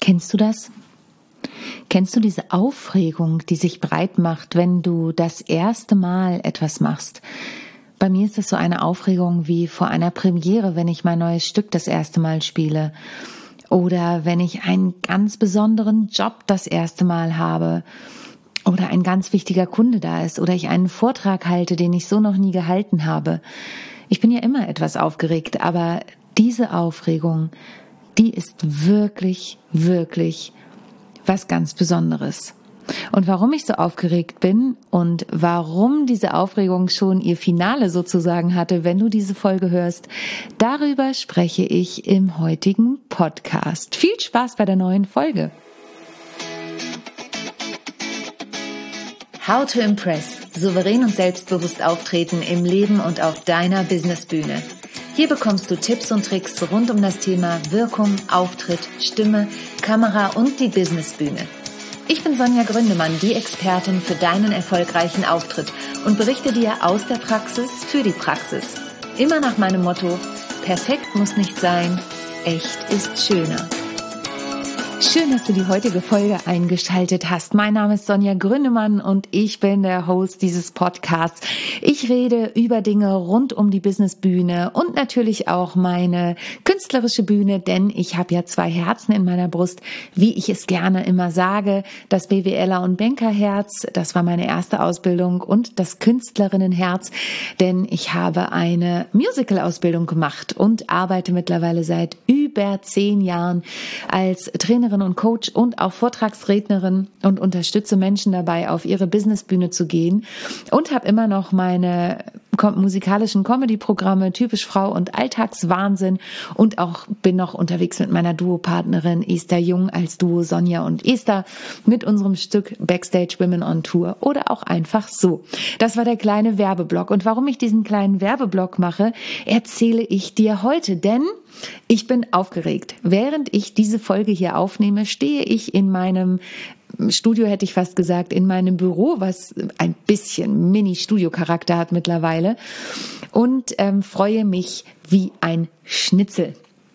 Kennst du das? Kennst du diese Aufregung, die sich breit macht, wenn du das erste Mal etwas machst? Bei mir ist es so eine Aufregung wie vor einer Premiere, wenn ich mein neues Stück das erste Mal spiele. Oder wenn ich einen ganz besonderen Job das erste Mal habe. Oder ein ganz wichtiger Kunde da ist. Oder ich einen Vortrag halte, den ich so noch nie gehalten habe. Ich bin ja immer etwas aufgeregt, aber diese Aufregung, die ist wirklich, wirklich was ganz Besonderes. Und warum ich so aufgeregt bin und warum diese Aufregung schon ihr Finale sozusagen hatte, wenn du diese Folge hörst, darüber spreche ich im heutigen Podcast. Viel Spaß bei der neuen Folge. How to Impress. Souverän und selbstbewusst auftreten im Leben und auf deiner Businessbühne. Hier bekommst du Tipps und Tricks rund um das Thema Wirkung, Auftritt, Stimme, Kamera und die Businessbühne. Ich bin Sonja Gründemann, die Expertin für deinen erfolgreichen Auftritt und berichte dir aus der Praxis für die Praxis. Immer nach meinem Motto: Perfekt muss nicht sein, echt ist schöner. Schön, dass du die heutige Folge eingeschaltet hast. Mein Name ist Sonja Gründemann und ich bin der Host dieses Podcasts. Ich rede über Dinge rund um die Businessbühne und natürlich auch meine künstlerische Bühne, denn ich habe ja 2 Herzen in meiner Brust, wie ich es gerne immer sage. Das BWLer- und Bankerherz, das war meine erste Ausbildung, und das Künstlerinnenherz, denn ich habe eine Musical-Ausbildung gemacht und arbeite mittlerweile seit über 10 Jahren als Trainerin und Coach und auch Vortragsrednerin und unterstütze Menschen dabei, auf ihre Businessbühne zu gehen, und habe immer noch meine musikalischen Comedy-Programme Typisch Frau und Alltagswahnsinn, und auch bin noch unterwegs mit meiner Duopartnerin Esther Jung als Duo Sonja und Esther mit unserem Stück Backstage Women on Tour oder auch einfach so. Das war der kleine Werbeblock, und warum ich diesen kleinen Werbeblock mache, erzähle ich dir heute, denn ich bin aufgeregt. Während ich diese Folge hier aufnehme, stehe ich in meinem Studio, hätte ich fast gesagt, in meinem Büro, was ein bisschen Mini-Studio-Charakter hat mittlerweile, und freue mich wie ein Schnitzel.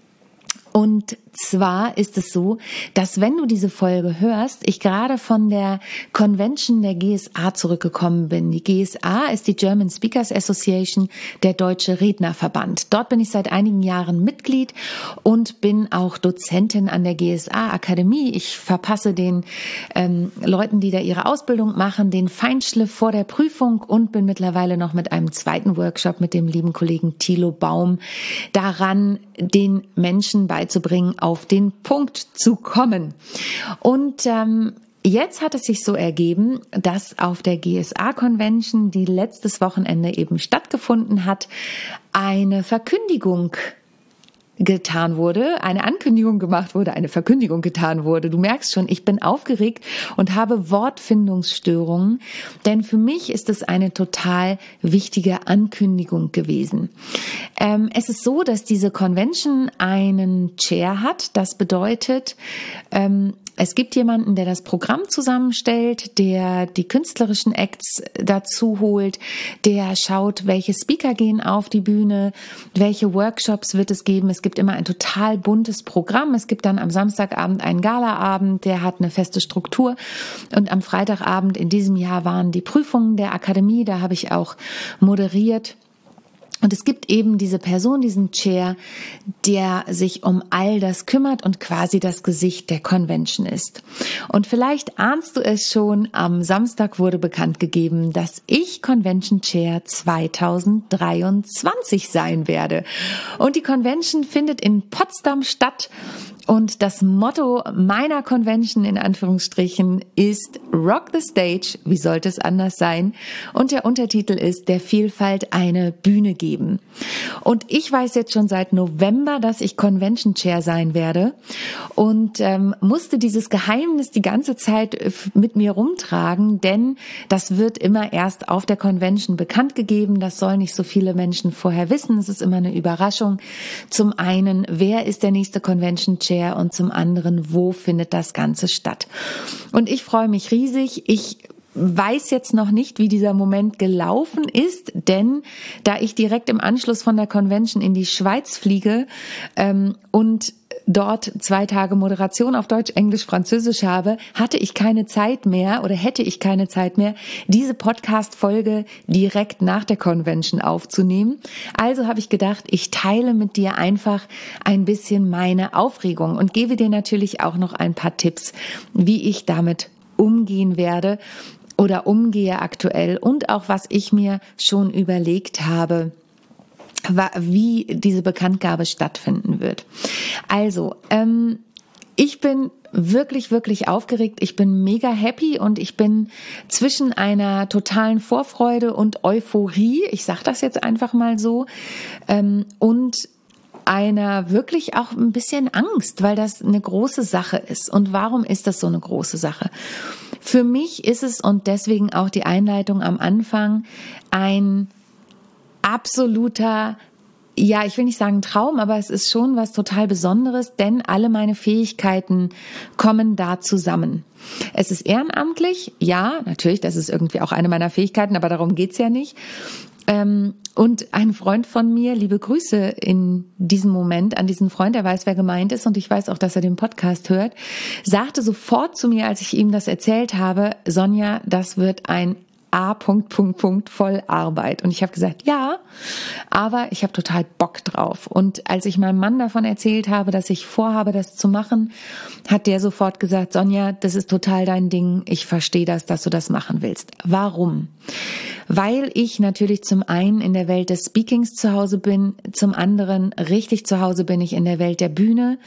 Und zwar ist es so, dass wenn du diese Folge hörst, ich gerade von der Convention der GSA zurückgekommen bin. Die GSA ist die German Speakers Association, der Deutsche Rednerverband. Dort bin ich seit einigen Jahren Mitglied und bin auch Dozentin an der GSA Akademie. Ich verpasse den Leuten, die da ihre Ausbildung machen, den Feinschliff vor der Prüfung und bin mittlerweile noch mit einem zweiten Workshop mit dem lieben Kollegen Thilo Baum daran, den Menschen beizubringen, auf den Punkt zu kommen. Und jetzt hat es sich so ergeben, dass auf der GSA-Convention, die letztes Wochenende eben stattgefunden hat, eine Verkündigung getan wurde, eine Ankündigung gemacht wurde, eine Verkündigung getan wurde. Du merkst schon, ich bin aufgeregt und habe Wortfindungsstörungen, denn für mich ist es eine total wichtige Ankündigung gewesen. Es ist so, dass diese Convention einen Chair hat. Das bedeutet, es gibt jemanden, der das Programm zusammenstellt, der die künstlerischen Acts dazu holt, der schaut, welche Speaker gehen auf die Bühne, welche Workshops wird es geben. Es gibt immer ein total buntes Programm. Es gibt dann am Samstagabend einen Galaabend, der hat eine feste Struktur. Und am Freitagabend in diesem Jahr waren die Prüfungen der Akademie, da habe ich auch moderiert. Und es gibt eben diese Person, diesen Chair, der sich um all das kümmert und quasi das Gesicht der Convention ist. Und vielleicht ahnst du es schon, am Samstag wurde bekannt gegeben, dass ich Convention Chair 2023 sein werde. Und die Convention findet in Potsdam statt. Und das Motto meiner Convention in Anführungsstrichen ist Rock the Stage, wie sollte es anders sein? Und der Untertitel ist der Vielfalt eine Bühne geben. Und ich weiß jetzt schon seit November, dass ich Convention Chair sein werde und musste dieses Geheimnis die ganze Zeit mit mir rumtragen, denn das wird immer erst auf der Convention bekannt gegeben. Das sollen nicht so viele Menschen vorher wissen. Es ist immer eine Überraschung. Zum einen, wer ist der nächste Convention Chair? Und zum anderen, wo findet das Ganze statt? Und ich freue mich riesig. Ich weiß jetzt noch nicht, wie dieser Moment gelaufen ist, denn da ich direkt im Anschluss von der Convention in die Schweiz fliege und dort 2 Tage Moderation auf Deutsch, Englisch, Französisch habe, hätte ich keine Zeit mehr, diese Podcast-Folge direkt nach der Convention aufzunehmen. Also habe ich gedacht, ich teile mit dir einfach ein bisschen meine Aufregung und gebe dir natürlich auch noch ein paar Tipps, wie ich damit umgehen werde oder umgehe aktuell und auch was ich mir schon überlegt habe, wie diese Bekanntgabe stattfinden wird. Also, ich bin wirklich, wirklich aufgeregt. Ich bin mega happy und ich bin zwischen einer totalen Vorfreude und Euphorie, ich sage das jetzt einfach mal so, und einer wirklich auch ein bisschen Angst, weil das eine große Sache ist. Und warum ist das so eine große Sache? Für mich ist es, und deswegen auch die Einleitung am Anfang, ein absoluter, ja, ich will nicht sagen Traum, aber es ist schon was total Besonderes, denn alle meine Fähigkeiten kommen da zusammen. Es ist ehrenamtlich, ja, natürlich, das ist irgendwie auch eine meiner Fähigkeiten, aber darum geht's ja nicht. Und ein Freund von mir, liebe Grüße in diesem Moment an diesen Freund, der weiß, wer gemeint ist und ich weiß auch, dass er den Podcast hört, sagte sofort zu mir, als ich ihm das erzählt habe, Sonja, das wird ein voll Arbeit. Und ich habe gesagt, ja, aber ich habe total Bock drauf. Und als ich meinem Mann davon erzählt habe, dass ich vorhabe, das zu machen, hat der sofort gesagt, Sonja, das ist total dein Ding. Ich verstehe das, dass du das machen willst. Warum? Weil ich natürlich zum einen in der Welt des Speakings zu Hause bin, zum anderen richtig zu Hause bin ich in der Welt der Bühne.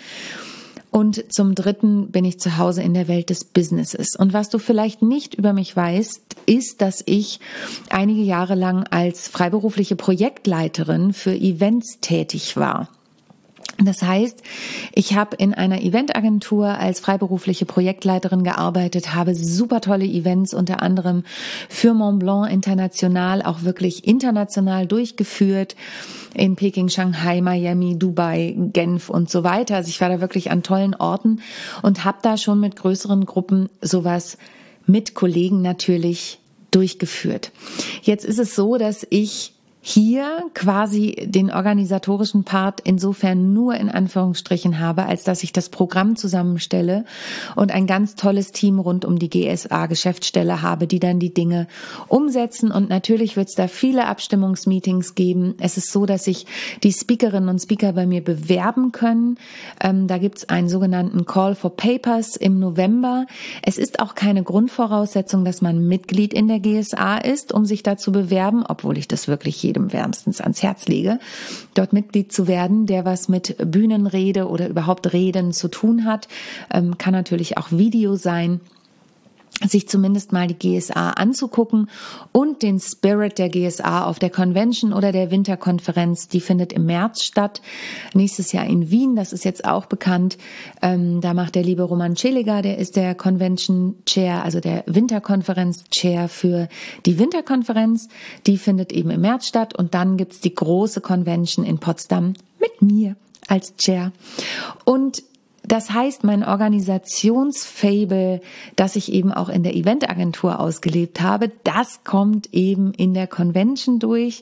Und zum Dritten bin ich zu Hause in der Welt des Businesses. Und was du vielleicht nicht über mich weißt, ist, dass ich einige Jahre lang als freiberufliche Projektleiterin für Events tätig war. Das heißt, ich habe in einer Eventagentur als freiberufliche Projektleiterin gearbeitet, habe super tolle Events unter anderem für Mont Blanc international, auch wirklich international durchgeführt, in Peking, Shanghai, Miami, Dubai, Genf und so weiter. Also ich war da wirklich an tollen Orten und habe da schon mit größeren Gruppen sowas mit Kollegen natürlich durchgeführt. Jetzt ist es so, dass ich hier quasi den organisatorischen Part insofern nur in Anführungsstrichen habe, als dass ich das Programm zusammenstelle und ein ganz tolles Team rund um die GSA-Geschäftsstelle habe, die dann die Dinge umsetzen. Und natürlich wird es da viele Abstimmungsmeetings geben. Es ist so, dass sich die Speakerinnen und Speaker bei mir bewerben können. Da gibt es einen sogenannten Call for Papers im November. Es ist auch keine Grundvoraussetzung, dass man Mitglied in der GSA ist, um sich da zu bewerben, obwohl ich das wirklich jedem wärmstens ans Herz lege, dort Mitglied zu werden, der was mit Bühnenrede oder überhaupt Reden zu tun hat. Kann natürlich auch Video sein, sich zumindest mal die GSA anzugucken und den Spirit der GSA auf der Convention oder der Winterkonferenz, die findet im März statt, nächstes Jahr in Wien, das ist jetzt auch bekannt. Da macht der liebe Roman Celiger, der ist der Convention Chair, also der Winterkonferenz Chair für die Winterkonferenz, die findet eben im März statt und dann gibt's die große Convention in Potsdam mit mir als Chair. Und das heißt, mein Organisationsfable, das ich eben auch in der Eventagentur ausgelebt habe, das kommt eben in der Convention durch.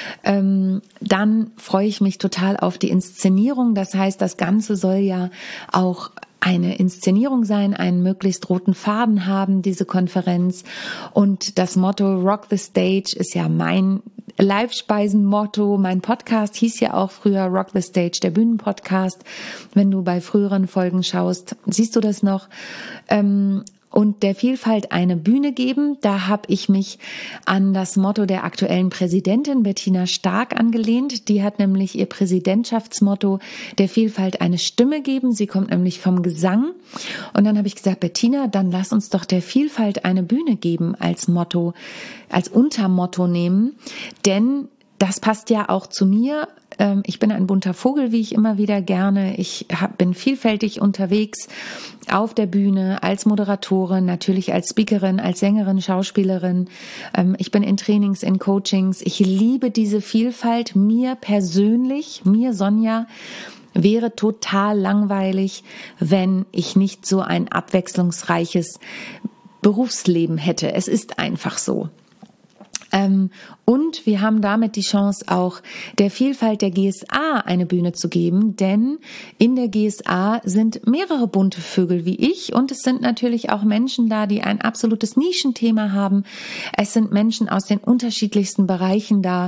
Dann freue ich mich total auf die Inszenierung. Das heißt, das Ganze soll ja auch eine Inszenierung sein, einen möglichst roten Faden haben, diese Konferenz. Und das Motto Rock the Stage ist ja mein Live-Speisen-Motto. Mein Podcast hieß ja auch früher Rock the Stage, der Bühnenpodcast. Wenn du bei früheren Folgen schaust, siehst du das noch. Und der Vielfalt eine Bühne geben. Da habe ich mich an das Motto der aktuellen Präsidentin Bettina Stark angelehnt. Die hat nämlich ihr Präsidentschaftsmotto der Vielfalt eine Stimme geben. Sie kommt nämlich vom Gesang. Und dann habe ich gesagt, Bettina, dann lass uns doch der Vielfalt eine Bühne geben als Motto, als Untermotto nehmen. Denn das passt ja auch zu mir. Ich bin ein bunter Vogel, wie ich immer wieder gerne. Ich bin vielfältig unterwegs auf der Bühne, als Moderatorin, natürlich als Speakerin, als Sängerin, Schauspielerin. Ich bin in Trainings, in Coachings. Ich liebe diese Vielfalt. Mir persönlich, Sonja, wäre total langweilig, wenn ich nicht so ein abwechslungsreiches Berufsleben hätte. Es ist einfach so. Und wir haben damit die Chance, auch der Vielfalt der GSA eine Bühne zu geben, denn in der GSA sind mehrere bunte Vögel wie ich und es sind natürlich auch Menschen da, die ein absolutes Nischenthema haben. Es sind Menschen aus den unterschiedlichsten Bereichen da.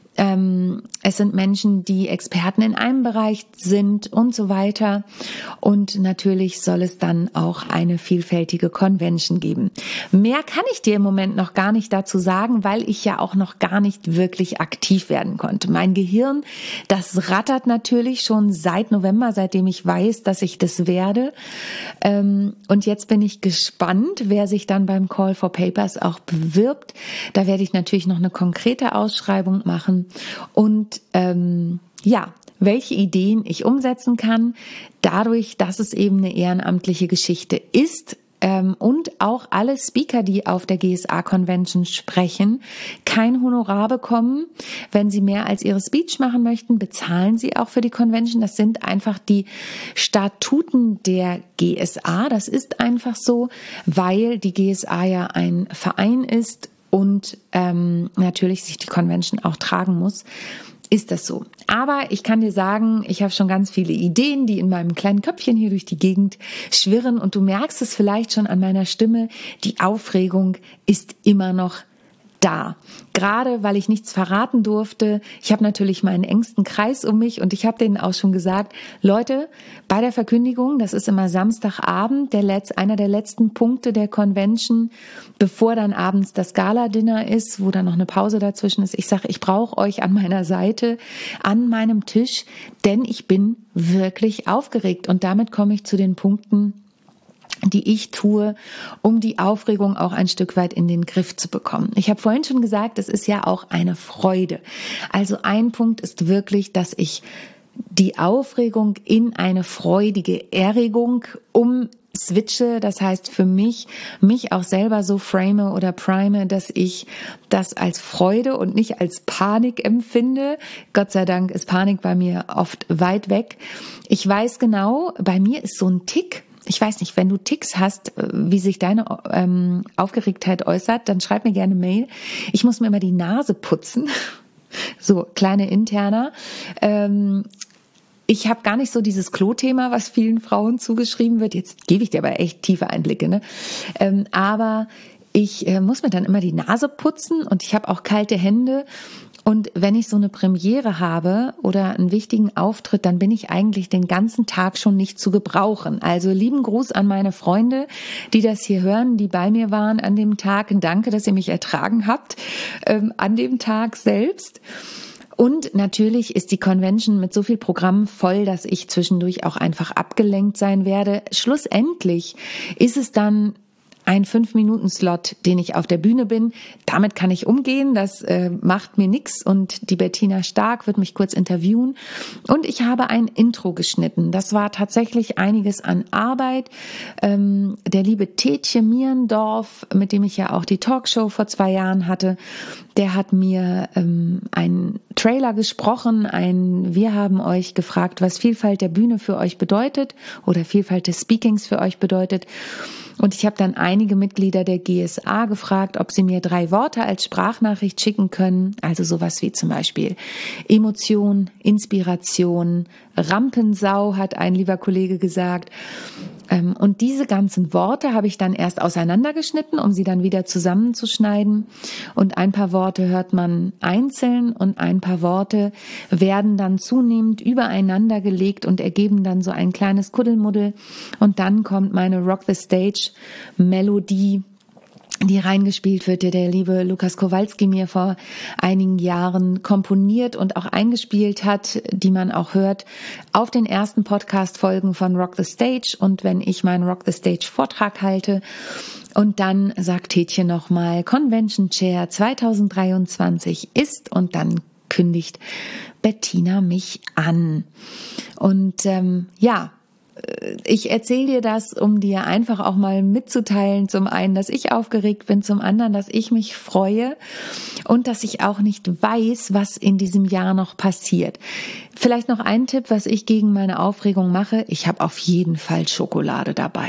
Es sind Menschen, die Experten in einem Bereich sind und so weiter. Und natürlich soll es dann auch eine vielfältige Convention geben. Mehr kann ich dir im Moment noch gar nicht dazu sagen, weil ich ja auch noch gar nicht wirklich aktiv werden konnte. Mein Gehirn, das rattert natürlich schon seit November, seitdem ich weiß, dass ich das werde. Und jetzt bin ich gespannt, wer sich dann beim Call for Papers auch bewirbt. Da werde ich natürlich noch eine konkrete Ausschreibung machen. Und welche Ideen ich umsetzen kann, dadurch, dass es eben eine ehrenamtliche Geschichte ist und auch alle Speaker, die auf der GSA-Convention sprechen, kein Honorar bekommen. Wenn sie mehr als ihre Speech machen möchten, bezahlen sie auch für die Convention. Das sind einfach die Statuten der GSA. Das ist einfach so, weil die GSA ja ein Verein ist und natürlich sich die Convention auch tragen muss, ist das so. Aber ich kann dir sagen, ich habe schon ganz viele Ideen, die in meinem kleinen Köpfchen hier durch die Gegend schwirren und du merkst es vielleicht schon an meiner Stimme, die Aufregung ist immer noch da. Gerade weil ich nichts verraten durfte. Ich habe natürlich meinen engsten Kreis um mich und ich habe denen auch schon gesagt, Leute, bei der Verkündigung, das ist immer Samstagabend, einer der letzten Punkte der Convention, bevor dann abends das Gala-Dinner ist, wo dann noch eine Pause dazwischen ist. Ich sage, ich brauche euch an meiner Seite, an meinem Tisch, denn ich bin wirklich aufgeregt und damit komme ich zu den Punkten, die ich tue, um die Aufregung auch ein Stück weit in den Griff zu bekommen. Ich habe vorhin schon gesagt, es ist ja auch eine Freude. Also ein Punkt ist wirklich, dass ich die Aufregung in eine freudige Erregung switche, das heißt für mich auch selber so frame oder prime, dass ich das als Freude und nicht als Panik empfinde. Gott sei Dank ist Panik bei mir oft weit weg. Ich weiß genau, bei mir ist so ein Tick. Ich weiß nicht, wenn du Ticks hast, wie sich deine Aufgeregtheit äußert, dann schreib mir gerne Mail. Ich muss mir immer die Nase putzen. So, kleine Interner. Ich habe gar nicht so dieses Klo-Thema, was vielen Frauen zugeschrieben wird. Jetzt gebe ich dir aber echt tiefe Einblicke, ne? Aber ich muss mir dann immer die Nase putzen und ich habe auch kalte Hände. Und wenn ich so eine Premiere habe oder einen wichtigen Auftritt, dann bin ich eigentlich den ganzen Tag schon nicht zu gebrauchen. Also lieben Gruß an meine Freunde, die das hier hören, die bei mir waren an dem Tag. Danke, dass ihr mich ertragen habt an dem Tag selbst. Und natürlich ist die Convention mit so viel Programm voll, dass ich zwischendurch auch einfach abgelenkt sein werde. Schlussendlich ist es dann ein 5-Minuten-Slot, den ich auf der Bühne bin. Damit kann ich umgehen, das macht mir nichts und die Bettina Stark wird mich kurz interviewen und ich habe ein Intro geschnitten. Das war tatsächlich einiges an Arbeit. Der liebe Tetje Mierendorf, mit dem ich ja auch die Talkshow vor 2 Jahren hatte, der hat mir einen Trailer gesprochen, wir haben euch gefragt, was Vielfalt der Bühne für euch bedeutet oder Vielfalt des Speakings für euch bedeutet. Und ich habe dann einige Mitglieder der GSA gefragt, ob sie mir 3 Worte als Sprachnachricht schicken können. Also sowas wie zum Beispiel Emotion, Inspiration, Rampensau, hat ein lieber Kollege gesagt. Und diese ganzen Worte habe ich dann erst auseinandergeschnitten, um sie dann wieder zusammenzuschneiden. Und ein paar Worte hört man einzeln und ein paar Worte werden dann zunehmend übereinander gelegt und ergeben dann so ein kleines Kuddelmuddel. Und dann kommt meine Rock the Stage Melodie, die reingespielt wird, die der liebe Lukas Kowalski mir vor einigen Jahren komponiert und auch eingespielt hat, die man auch hört auf den ersten Podcast-Folgen von Rock the Stage und wenn ich meinen Rock the Stage Vortrag halte. Und dann sagt Tetje nochmal, Convention Chair 2023 ist und dann kündigt Bettina mich an. Und ich erzähle dir das, um dir einfach auch mal mitzuteilen, zum einen, dass ich aufgeregt bin, zum anderen, dass ich mich freue und dass ich auch nicht weiß, was in diesem Jahr noch passiert. Vielleicht noch ein Tipp, was ich gegen meine Aufregung mache. Ich habe auf jeden Fall Schokolade dabei.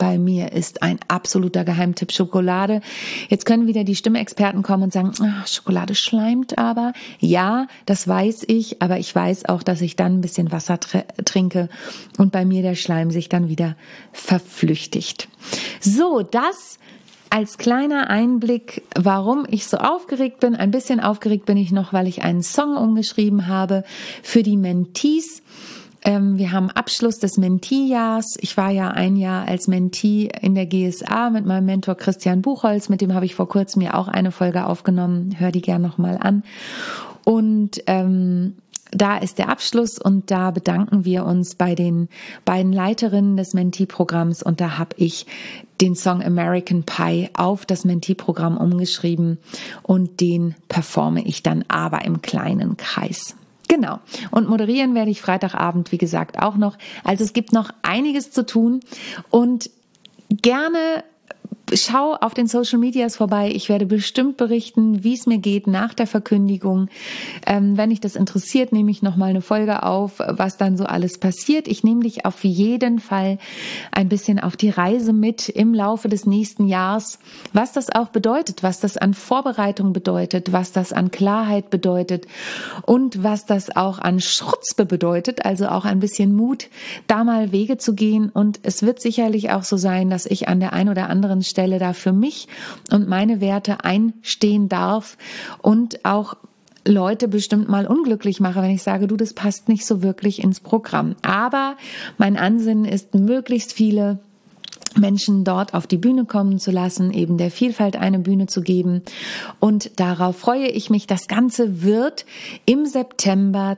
bei mir ist ein absoluter Geheimtipp Schokolade. Jetzt können wieder die Stimmexperten kommen und sagen, Schokolade schleimt aber. Ja, das weiß ich, aber ich weiß auch, dass ich dann ein bisschen Wasser trinke und bei mir der Schleim sich dann wieder verflüchtigt. So, das als kleiner Einblick, warum ich so aufgeregt bin. Ein bisschen aufgeregt bin ich noch, weil ich einen Song umgeschrieben habe für die Mentees. Wir haben Abschluss des Mentee-Jahrs. Ich war ja ein Jahr als Mentee in der GSA mit meinem Mentor Christian Buchholz. Mit dem habe ich vor kurzem ja auch eine Folge aufgenommen. Hör die gern nochmal an. Und da ist der Abschluss und da bedanken wir uns bei den beiden Leiterinnen des Mentee-Programms und da habe ich den Song American Pie auf das Mentee-Programm umgeschrieben und den performe ich dann aber im kleinen Kreis. Genau. Und moderieren werde ich Freitagabend, wie gesagt, auch noch. Also es gibt noch einiges zu tun und gerne schau auf den Social Medias vorbei. Ich werde bestimmt berichten, wie es mir geht nach der Verkündigung. Wenn dich das interessiert, nehme ich nochmal eine Folge auf, was dann so alles passiert. Ich nehme dich auf jeden Fall ein bisschen auf die Reise mit im Laufe des nächsten Jahres, was das auch bedeutet, was das an Vorbereitung bedeutet, was das an Klarheit bedeutet und was das auch an Schrutzpe bedeutet, also auch ein bisschen Mut, da mal Wege zu gehen. Und es wird sicherlich auch so sein, dass ich an der einen oder anderen Stelle da für mich und meine Werte einstehen darf und auch Leute bestimmt mal unglücklich mache, wenn ich sage, du, das passt nicht so wirklich ins Programm. Aber mein Ansinnen ist, möglichst viele Menschen dort auf die Bühne kommen zu lassen, eben der Vielfalt eine Bühne zu geben. Und darauf freue ich mich. Das Ganze wird im September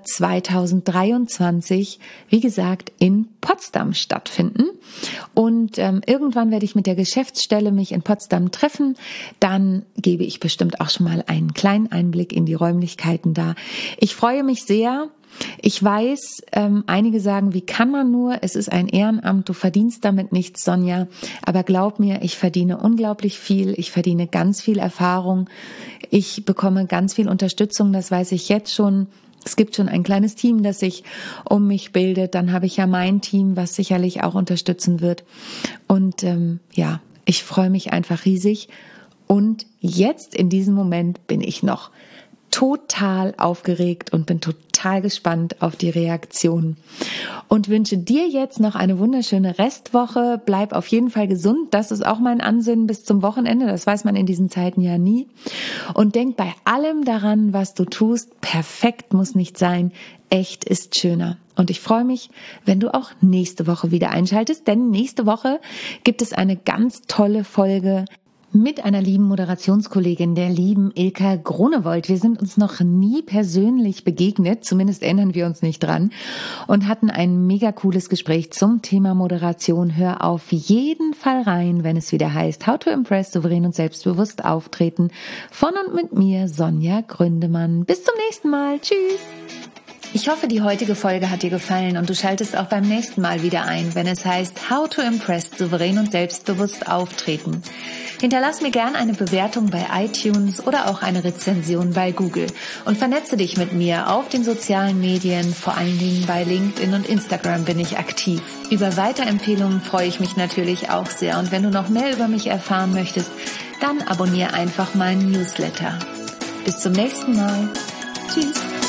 2023, wie gesagt, in Potsdam stattfinden. Und irgendwann werde ich mit der Geschäftsstelle mich in Potsdam treffen. Dann gebe ich bestimmt auch schon mal einen kleinen Einblick in die Räumlichkeiten da. Ich freue mich sehr. Ich weiß, einige sagen, wie kann man nur? Es ist ein Ehrenamt, du verdienst damit nichts, Sonja. Aber glaub mir, ich verdiene unglaublich viel. Ich verdiene ganz viel Erfahrung. Ich bekomme ganz viel Unterstützung, das weiß ich jetzt schon. Es gibt schon ein kleines Team, das sich um mich bildet. Dann habe ich ja mein Team, was sicherlich auch unterstützen wird. Und ich freue mich einfach riesig. Und jetzt in diesem Moment bin ich noch total aufgeregt und bin total gespannt auf die Reaktionen und wünsche dir jetzt noch eine wunderschöne Restwoche. Bleib auf jeden Fall gesund. Das ist auch mein Ansinnen bis zum Wochenende. Das weiß man in diesen Zeiten ja nie. Und denk bei allem daran, was du tust. Perfekt muss nicht sein. Echt ist schöner. Und ich freue mich, wenn du auch nächste Woche wieder einschaltest, denn nächste Woche gibt es eine ganz tolle Folge mit einer lieben Moderationskollegin, der lieben Ilka Gronewold. Wir sind uns noch nie persönlich begegnet, zumindest erinnern wir uns nicht dran, und hatten ein mega cooles Gespräch zum Thema Moderation. Hör auf jeden Fall rein, wenn es wieder heißt How to Impress, souverän und selbstbewusst auftreten. Von und mit mir, Sonja Gründemann. Bis zum nächsten Mal. Tschüss. Ich hoffe, die heutige Folge hat dir gefallen und du schaltest auch beim nächsten Mal wieder ein, wenn es heißt How to Impress, souverän und selbstbewusst auftreten. Hinterlass mir gern eine Bewertung bei iTunes oder auch eine Rezension bei Google und vernetze dich mit mir auf den sozialen Medien, vor allen Dingen bei LinkedIn und Instagram bin ich aktiv. Über Weiterempfehlungen freue ich mich natürlich auch sehr und wenn du noch mehr über mich erfahren möchtest, dann abonniere einfach meinen Newsletter. Bis zum nächsten Mal. Tschüss.